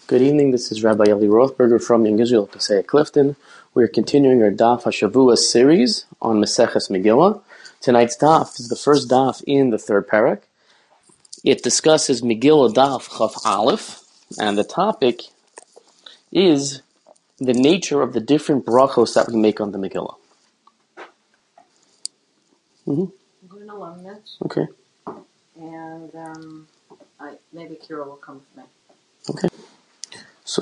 Good evening, this is Rabbi Eli Rothberger from Young Israel Pasei Clifton. We are continuing our Daf HaShavua series on Maseches Megillah. Tonight's Daf is the first Daf in the third parak. It discusses Megillah Daf Chaf Aleph, and the topic is the nature of the different brachos that we make on the Megillah. I'm going to learn this. Okay. And maybe Kira will come with me. Okay. So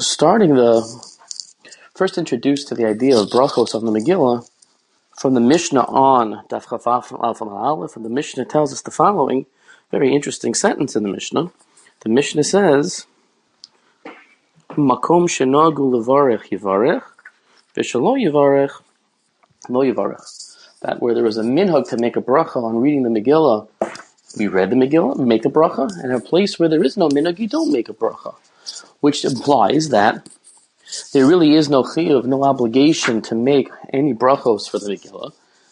first introduced to the idea of brachos on the Megillah, from the Mishnah on Daf Chaf Aleph, and the Mishnah tells us the following very interesting sentence in the Mishnah. The Mishnah says, Makom shenogu levarech yivarech, v'shelo yivarech lo yivarech. That where there was a minhag to make a bracha on reading the Megillah, we read the Megillah, we make a bracha, and in a place where there is no minhag, you don't make a bracha. Which implies that there really is no chiyuv, no obligation to make any brachos for the Megillah,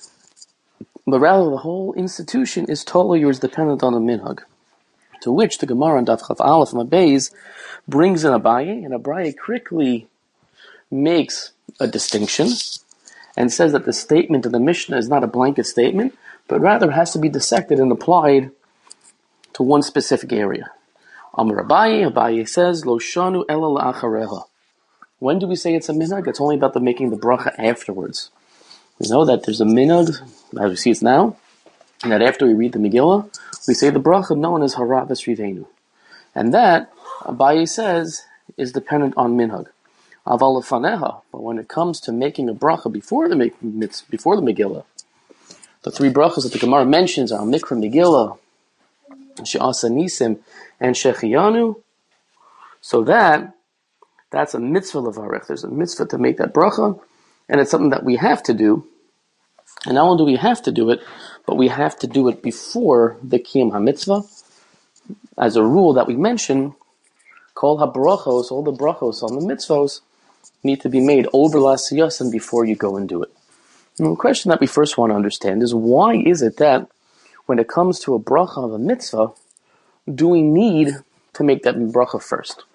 but rather the whole institution is totally yours, dependent on the minhag. To which the Gemara on Daf Chaf Aleph and Beis brings in Abaye, and Abaye quickly makes a distinction and says that the statement of the Mishnah is not a blanket statement, but rather has to be dissected and applied to one specific area. Amar Abaye says, Lo shanu ela la'achareha. When do we say it's a minhag? It's only about making the bracha afterwards. We know that there's a minhag, as we see it now, and that after we read the Megillah, we say the bracha known as Haravis Rivenu. And that, Abaye says, is dependent on minhag. Aval lefaneha, but when it comes to making a bracha before the Megillah, the three brachas that the Gemara mentions are Mikra Megillah, She'asa Nisim, and Shechiyanu. So that's a mitzvah levarech. There's a mitzvah to make that bracha, and it's something that we have to do. And not only do we have to do it, but we have to do it before the Kiyum HaMitzvah. As a rule that we mention, Kol HaBrachos, all the brachos on the mitzvos, need to be made over L'Asiyos and before you go and do it. And the question that we first want to understand is, why is it that when it comes to a bracha of a mitzvah, do we need to make that bracha first?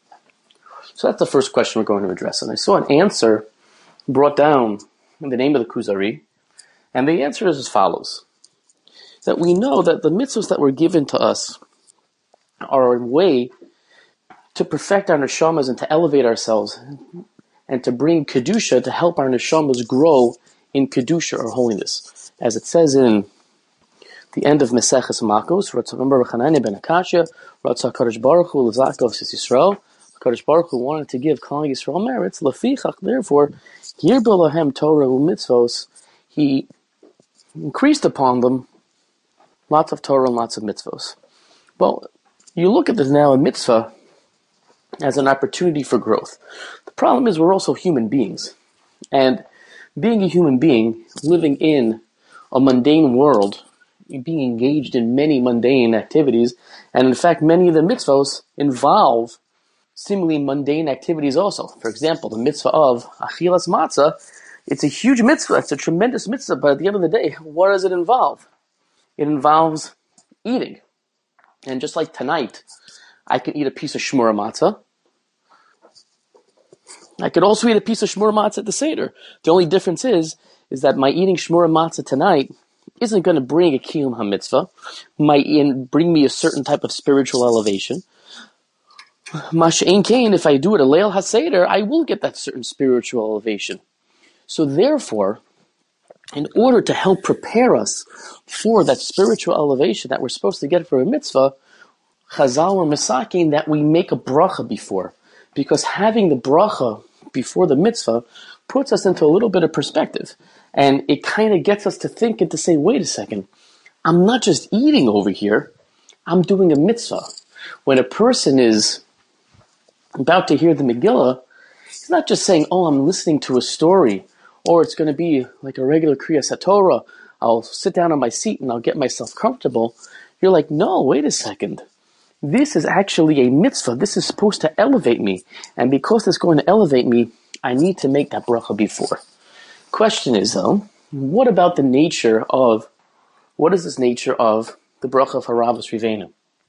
So that's the first question we're going to address. And I saw an answer brought down in the name of the Kuzari, and the answer is as follows. That we know that the mitzvahs that were given to us are a way to perfect our neshamas and to elevate ourselves and to bring kedusha, to help our neshamas grow in kedusha or holiness. As it says in the end of Maseches Makos, remember Chananya ben Akashya, Ratzah Kadosh Baruch Hu L'Zakov Sis Yisrael, Kadosh Baruch Hu wanted to give Klal Yisrael merits, Lefichach, therefore, Yirbo Lahem Torah u'mitzvos, he increased upon them lots of Torah and lots of mitzvos. Well, you look at this now, a mitzvah, as an opportunity for growth. The problem is we're also human beings. And being a human being, living in a mundane world, being engaged in many mundane activities, and in fact many of the mitzvos involve seemingly mundane activities also. For example, the mitzvah of Achilas Matzah, it's a huge mitzvah, it's a tremendous mitzvah, but at the end of the day, what does it involve? It involves eating. And just like tonight, I can eat a piece of shmura matzah. I could also eat a piece of shmura matzah at the Seder. The only difference is that my eating shmura matzah tonight isn't going to bring a kiyum ha-mitzvah, might bring me a certain type of spiritual elevation. Mash'ein kain, if I do it a leil ha-Seder, I will get that certain spiritual elevation. So therefore, in order to help prepare us for that spiritual elevation that we're supposed to get for a mitzvah, Chazal or Masakin, that we make a bracha before. Because having the bracha before the mitzvah puts us into a little bit of perspective. And it kind of gets us to think and to say, wait a second, I'm not just eating over here, I'm doing a mitzvah. When a person is about to hear the Megillah, he's not just saying, oh, I'm listening to a story, or it's going to be like a regular Kriyas HaTorah, I'll sit down on my seat and I'll get myself comfortable. You're like, no, wait a second. This is actually a mitzvah. This is supposed to elevate me. And because it's going to elevate me, I need to make that bracha before. Question is, though, what is this nature of the bracha of Haravis Rivenu?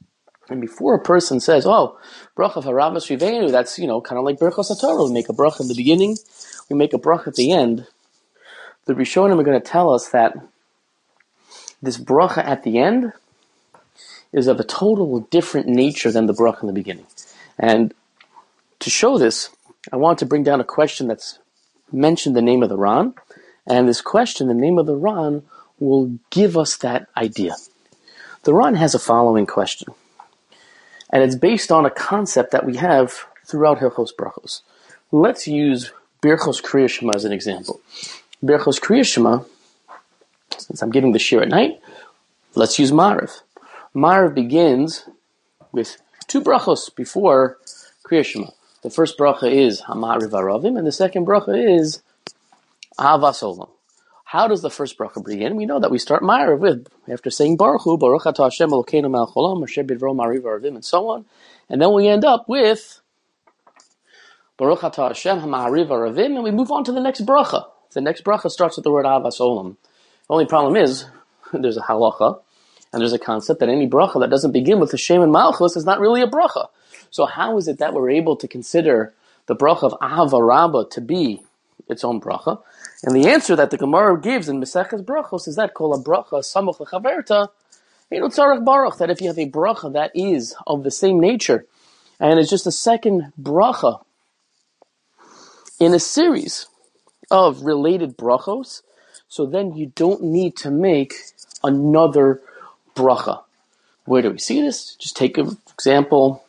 And before a person says, oh, bracha haravas rivenu, that's, kind of like Berachos HaTorah. We make a bracha in the beginning, we make a bracha at the end. The Rishonim are going to tell us that this bracha at the end is of a total different nature than the bracha in the beginning. And to show this, I want to bring down a question that's mentioned the name of the Ran, and this question, the name of the Ran, will give us that idea. The Ran has a following question, and it's based on a concept that we have throughout Hilchos Brachos. Let's use Birchos Kriya Shema as an example. Birchos Kriya Shema, since I'm giving the shir at night, let's use Ma'ariv. Ma'ariv begins with two brachos before Kriya Shema. The first bracha is Ha'ma'ariv Aravim, and the second bracha is Ahavas Olam. How does the first bracha begin? We know that we start Ma'ariv with, after saying Baruch Hu, Baruch Atah Hashem Elokeinu Melech Olam, Asher Bidvaro Ma'ariv Aravim, and so on. And then we end up with Baruch Atah Hashem Ha'ma'ariv Aravim, and we move on to the next bracha. The next bracha starts with the word Ahavas Olam. The only problem is, there's a halacha, and there's a concept that any bracha that doesn't begin with the Shem and Malchus is not really a bracha. So how is it that we're able to consider the bracha of Ahava Rabbah to be its own bracha? And the answer that the Gemara gives in Maseches Brachos is that kol a bracha samuch lechaverta eino tzarich baruch, that if you have a bracha that is of the same nature and it's just a second bracha in a series of related brachos, so then you don't need to make another bracha. Where do we see this? Just take an example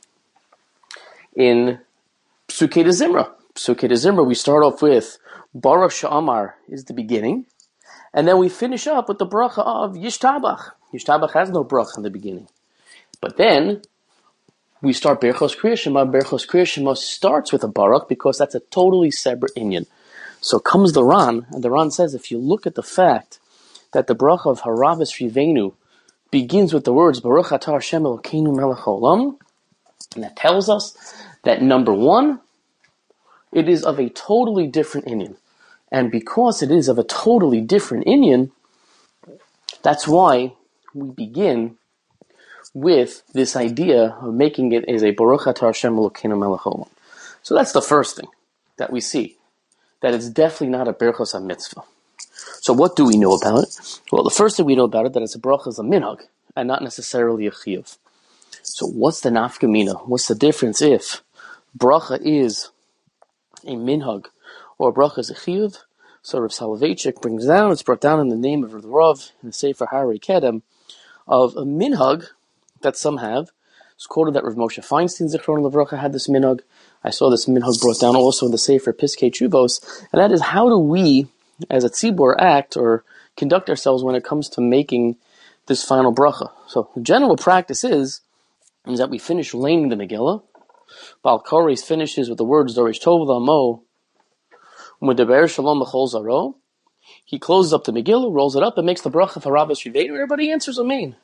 in Psukei de Zimra. Psukei de Zimra, we start off with Baruch Sha'amar is the beginning, and then we finish up with the bracha of Yishtabach. Yishtabach has no bracha in the beginning. But then we start Berchos Kriya Shema. Berchos Kriya Shema starts with a Baruch because that's a totally separate inyan. So comes the Ran, and the Ran says, if you look at the fact that the bracha of Haravas Rivenu begins with the words Baruch Atah Hashem Elokeinu Melech Olam, and that tells us that number one, it is of a totally different inyan. And because it is of a totally different inyan, that's why we begin with this idea of making it as a Baruch Atah Hashem Elokeinu Melech Olam. So that's the first thing that we see, that it's definitely not a Berchos HaMitzvah. So what do we know about it? Well, the first thing we know about it, that it's a bracha is a minhag, and not necessarily a chiyuv. So what's the nafkamina? What's the difference if bracha is a minhag or bracha is a chiyuv? So Rav Soloveitchik brings down, it's brought down in the name of the Rav in the Sefer Harei Kedem, of a minhag that some have. It's quoted that Rav Moshe Feinstein Zichron Levracha had this minhag. I saw this minhag brought down also in the Sefer Piskei Tshuvos, and that is, how do we as a tzibur act or conduct ourselves when it comes to making this final bracha? So the general practice is that we finish laning the Megillah. Baal Koreis finishes with the words Dorish Tov L'Amo U'Medaber Shalom B'Chol Zaro. He closes up the Megillah, rolls it up, and makes the bracha for Haravas Rivenu. Everybody answers Amen.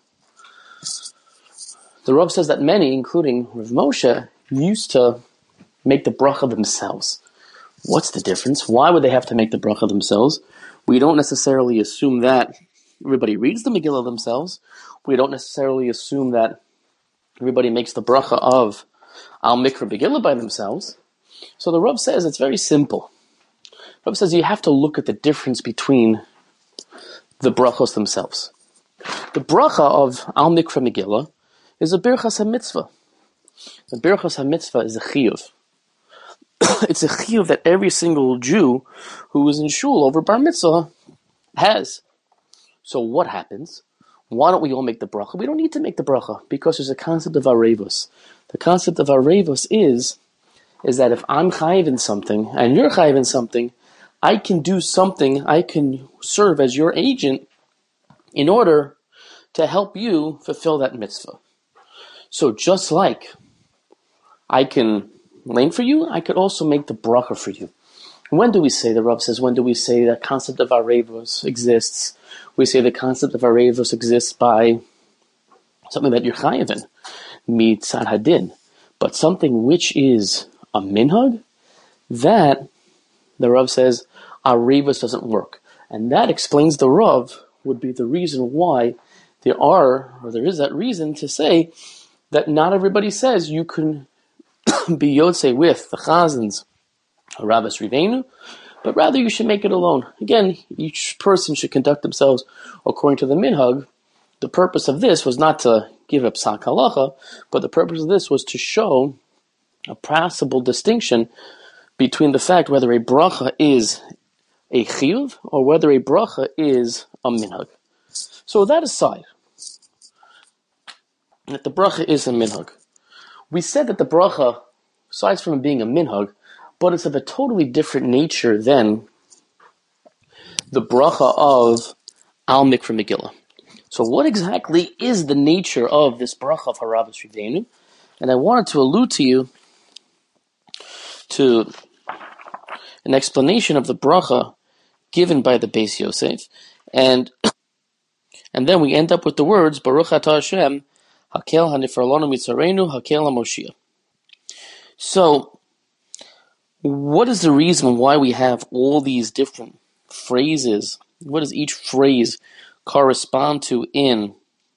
The Rav says that many, including Rav Moshe, used to make the bracha themselves. What's the difference? Why would they have to make the bracha themselves? We don't necessarily assume that everybody reads the Megillah themselves. We don't necessarily assume that everybody makes the bracha of Al Mikra Megillah by themselves. So the Rav says it's very simple. The Rav says you have to look at the difference between the brachos themselves. The bracha of Al Mikra Megillah is a Birchas HaMitzvah. The Birchas HaMitzvah is a chiyuv. It's a chiyuv that every single Jew who is in shul over bar mitzvah has. So what happens? Why don't we all make the bracha? We don't need to make the bracha because there's a concept of arevos. The concept of arevos is that if I'm chayiv in something and you're chayiv in something, I can do something, I can serve as your agent in order to help you fulfill that mitzvah. So just like I can lane for you, I could also make the bracha for you. When do we say, the Rav says, when do we say that concept of arevos exists? We say the concept of arevos exists by something that you're chayiv in, mitzad hadin. But something which is a minhag, that, the Rav says, arevos doesn't work. And that explains the Rav would be the reason why there is that reason to say that not everybody says you can be Yotzei with the Chazans, Rabbas Rivenu, but rather you should make it alone. Again, each person should conduct themselves according to the minhag. The purpose of this was not to give up Psak Halacha, but the purpose of this was to show a possible distinction between the fact whether a bracha is a chiyuv or whether a bracha is a minhag. So with that aside, that the bracha is a minhag. We said that the bracha, aside from being a minhag, but it's of a totally different nature than the bracha of Al Mikra Megillah. So what exactly is the nature of this bracha of Harabbos Rivenu? And I wanted to allude to you to an explanation of the bracha given by the Beis Yosef, and then we end up with the words Baruch Atah Hashem Hakel Hanifar Lanu Mitzarenu Hakel HaMoshiach. So, what is the reason why we have all these different phrases? What does each phrase correspond to in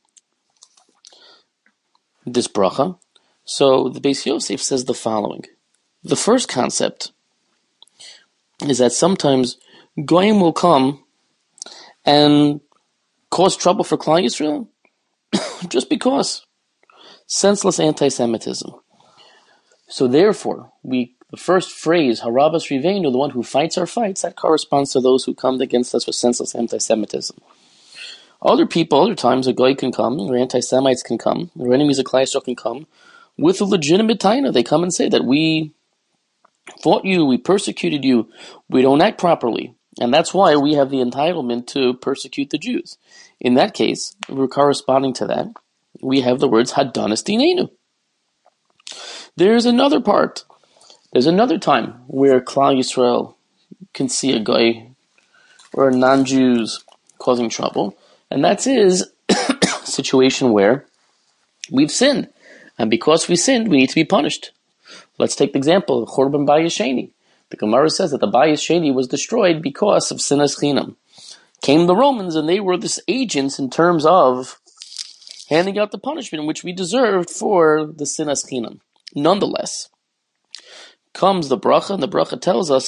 this bracha? So the Beis Yosef says the following. The first concept is that sometimes Goyim will come and cause trouble for Klal Yisrael just because. Senseless anti-Semitism. So therefore, the first phrase, Harabbos Rivenu, the one who fights our fights, that corresponds to those who come against us with senseless anti-Semitism. Other times a Goy can come, or anti-Semites can come, or enemies of Klal Yisrael can come, with a legitimate taina. They come and say that we fought you, we persecuted you, we don't act properly, and that's why we have the entitlement to persecute the Jews. In that case, we're corresponding to that. We have the words Hadanas Dinenu. There's another part. There's another time where Klal Yisrael can see a Goy or non-Jews causing trouble, and that is a situation where we've sinned, and because we sinned, we need to be punished. Let's take the example of Churban Bayis Sheni. The Gemara says that the Bayis Sheni was destroyed because of Sinas Chinam. Came the Romans, and they were the agents in terms of handing out the punishment which we deserved for the Sinas Chinam. Nonetheless, comes the bracha, and the bracha tells us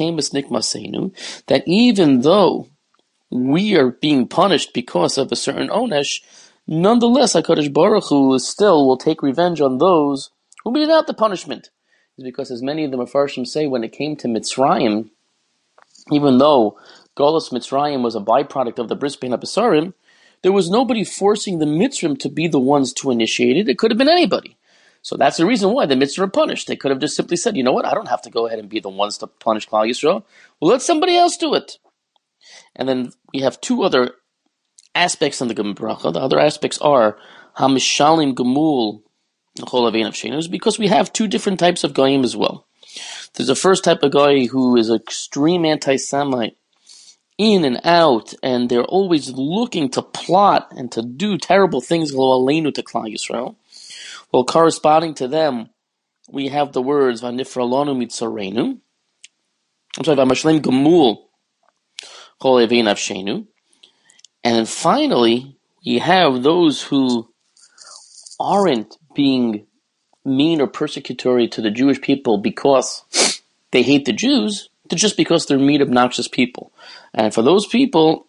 that even though we are being punished because of a certain onesh, nonetheless, HaKadosh Baruch Hu still will take revenge on those who meted out the punishment. It's because, as many of the Mefarshim say, when it came to Mitzrayim, even though Golus Mitzrayim was a byproduct of the Bris Bein HaBesarim, there was nobody forcing the Mitzrim to be the ones to initiate it. It could have been anybody. So that's the reason why the Mitzrim are punished. They could have just simply said, you know what, I don't have to go ahead and be the ones to punish Klal Yisrael. Well, let somebody else do it. And then we have two other aspects in the bracha. The other aspects are Hamishalim Gemul Chol Avein of Shenus, because we have two different types of Goyim as well. There's a first type of Goy who is an extreme anti-Semite, in and out, and they're always looking to plot and to do terrible things to Klal Yisrael. Well, corresponding to them, we have the words Vanifra Lanu Mitzarenu. I'm sorry, Vamashlim Gemul Chol Avein Avshenu. And then finally, you have those who aren't being mean or persecutory to the Jewish people because they hate the Jews, they're just because they're mean, obnoxious people. And for those people,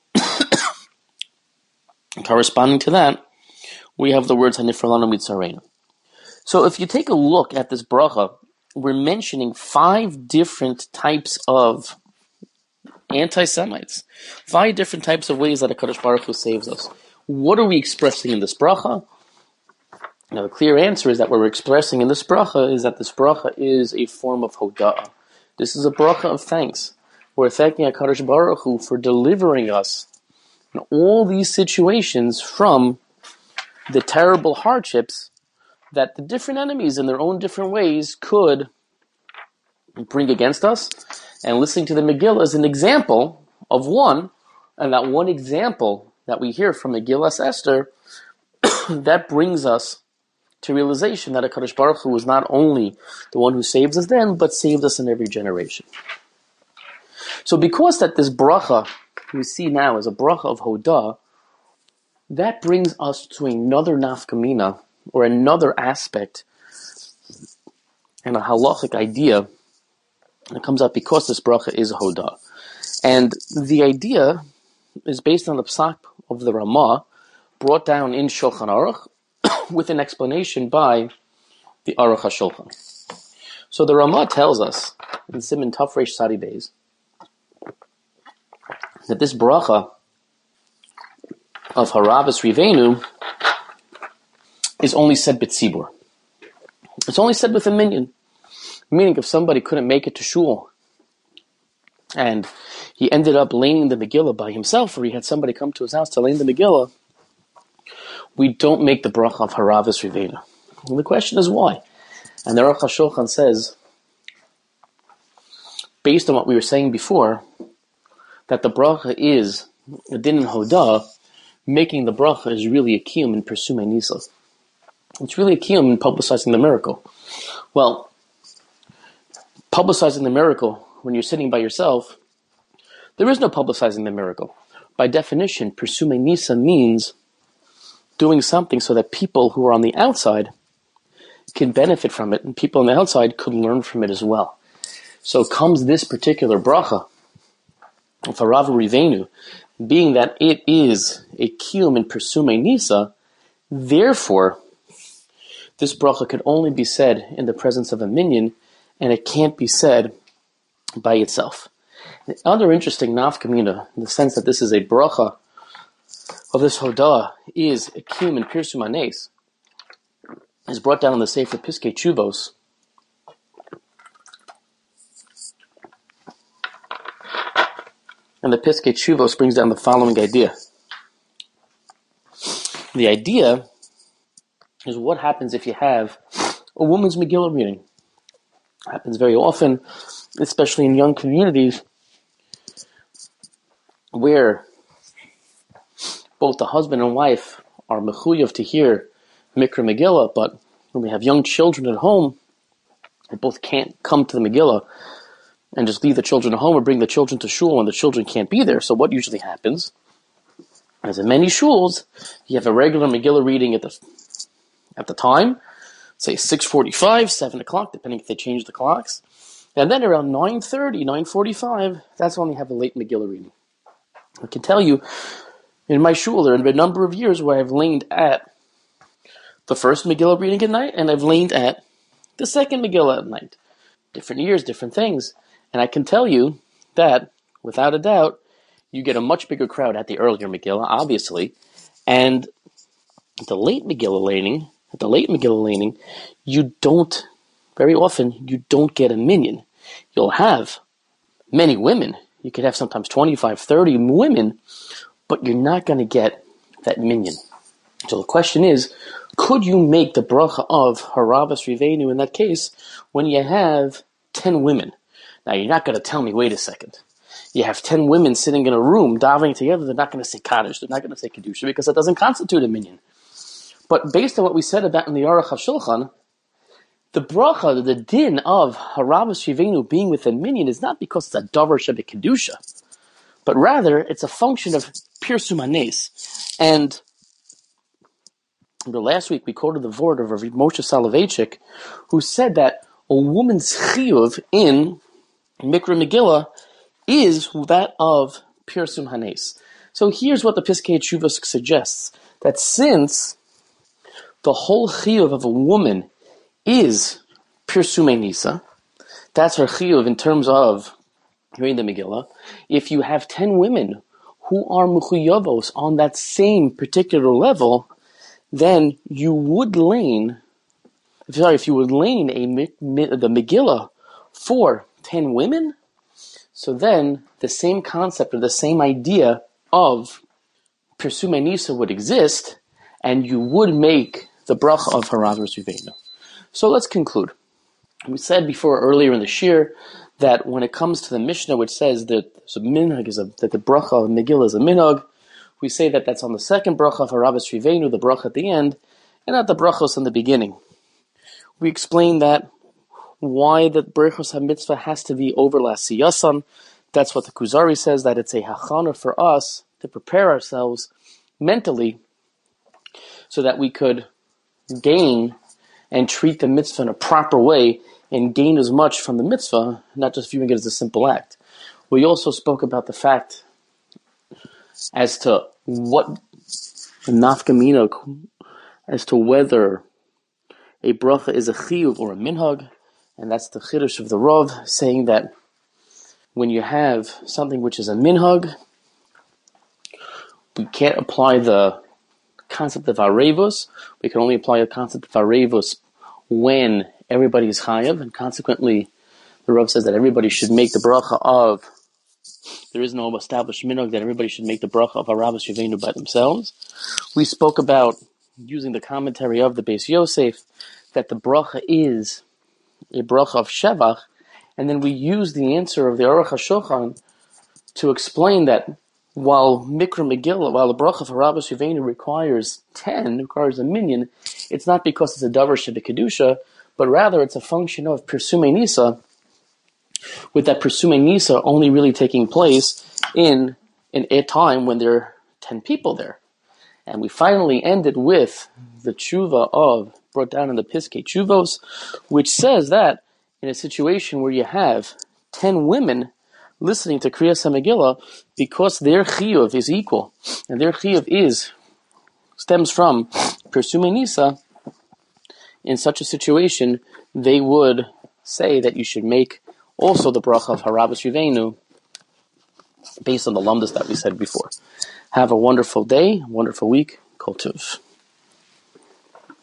corresponding to that, we have the words Hanifra Lanu Mitzarenu. So if you take a look at this bracha, we're mentioning 5 different types of anti-Semites. 5 different types of ways that HaKadosh Baruch Hu saves us. What are we expressing in this bracha? Now the clear answer is that what we're expressing in this bracha is that this bracha is a form of hoda'ah. This is a bracha of thanks. We're thanking HaKadosh Baruch Hu for delivering us in all these situations from the terrible hardships that the different enemies in their own different ways could bring against us. And listening to the Megillah is an example of one, and that one example that we hear from Megillas Esther, that brings us to realization that HaKadosh Baruch Hu was not only the one who saves us then, but saved us in every generation. So because that this bracha we see now is a bracha of Hodah, that brings us to another nafkamina or another aspect and a halachic idea that comes up because this bracha is a hodah. And the idea is based on the psak of the Ramah, brought down in Shulchan Aruch, with an explanation by the Aruch HaShulchan. So the Ramah tells us, in Siman Taf Reish Sadi Beis, that this bracha of Haravas Rivenu is only said b'tzibur. It's only said with a minyan. Meaning if somebody couldn't make it to shul, and he ended up laning the Megillah by himself, or he had somebody come to his house to lane the Megillah, we don't make the bracha of Haravas Rivenu. And the question is why? And the Aruch HaShulchan says, based on what we were saying before, that the bracha is a din in hodah, making the bracha is really a kiyum in Persumei Nisa. It's really a kiyum in publicizing the miracle. Well, publicizing the miracle when you're sitting by yourself, there is no publicizing the miracle. By definition, Persumei Nisa means doing something so that people who are on the outside can benefit from it, and people on the outside could learn from it as well. So comes this particular bracha of Harav Rivenu, being that it is a kiyum in Persumei Nisa, therefore, this bracha could only be said in the presence of a minyan, and it can't be said by itself. Another interesting nafkamina, in the sense that this is a bracha of this hodah, is a kiyum in Pirsum Hanes, is brought down in the Sefer Piskei Teshuvos. And the Piskei Teshuvos brings down the following idea. The idea is what happens if you have a woman's Megillah reading. It happens very often, especially in young communities, where both the husband and wife are mechuyev to hear Mikra Megillah, but when we have young children at home, they both can't come to the Megillah and just leave the children at home or bring the children to shul when the children can't be there. So what usually happens, as in many shuls, you have a regular Megillah reading at the time, say 6:45, 7 o'clock, depending if they change the clocks. And then around 9:30, 9:45, that's when we have a late Megillah reading. I can tell you, in my shul, there have been a number of years where I've laned at the first Megillah reading at night, and I've laned at the second Megillah at night. Different years, different things. And I can tell you that, without a doubt, you get a much bigger crowd at the earlier Megillah, obviously, and at the late Megillah laning, very often, you don't get a minyan. You'll have many women. You could have sometimes 25, 30 women, but you're not going to get that minyan. So the question is, could you make the bracha of Haravas Rivenu in that case when you have 10 women? Now, you're not going to tell me, wait a second. You have 10 women sitting in a room, davening together, they're not going to say Kaddish, they're not going to say Kedusha, because that doesn't constitute a minyan. But based on what we said about in the Aruch HaShulchan, the bracha, the din of Haravas Rivenu being with a minyan is not because it's a davar shebe Kedusha, but rather it's a function of Pirsum Hanes. And last week we quoted the word of Rav Moshe Soloveitchik, who said that a woman's chiyuv in Mikra Megillah is that of Pirsum Hanes. So here's what the Piskei Teshuvos suggests, that since the whole chiyuv of a woman is Pirsumei Nisa, that's her chiyuv in terms of hearing the Megillah, if you have 10 women who are mechuyavos on that same particular level, then you would lane the Megillah for 10 women, so then the same concept or the same idea of Pirsumei Nisa would exist, and you would make the bracha of Haravas Rivenu. So let's conclude. We said before earlier in the shir that when it comes to the Mishnah, which says that that the bracha of Megillah is a minhag, we say that that's on the second bracha of Haravas Rivenu, the bracha at the end, and not the brachos in the beginning. We explained that why the brachos HaMitzvah has to be over L'Asiyasan. That's what the Kuzari says, that it's a hachana for us to prepare ourselves mentally so that we could gain and treat the mitzvah in a proper way and gain as much from the mitzvah, not just viewing it as a simple act. We also spoke about the fact as to what nafkamina, as to whether a bracha is a chiyuv or a minhag, and that's the chiddush of the Rav, saying that when you have something which is a minhag, we can't apply the concept of arevus. We can only apply the concept of arevus when everybody is chayav, and consequently, the Rav says that everybody should make the bracha of. There is no established minhag that everybody should make the bracha of Harabos Yivenu by themselves. We spoke about using the commentary of the Beis Yosef that the bracha is a bracha of shevach, and then we use the answer of the Aruch HaShulchan to explain that while Mikra Megillah, while the bracha of Harabos Yivenu requires 10, requires a minyan, it's not because it's a davar shebekedusha, but rather it's a function of Pirsumei Nisa, with that Pirsumei Nisa only really taking place in a time when there are 10 people there. And we finally ended with the tshuva of, brought down in the Piskei Tshuvos, which says that in a situation where you have 10 women listening to Kriyas HaMegillah, because their chiyuv is equal, and their chiyuv stems from Pirsumei Nisa, in such a situation, they would say that you should make also the bracha of Harabos Yivenu based on the lumdus that we said before. Have a wonderful day, wonderful week. Kol Tuv.